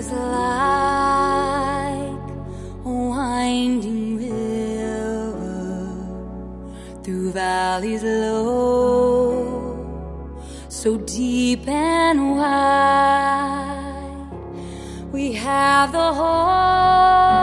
is like a winding river through valleys low, so deep and wide. We have the whole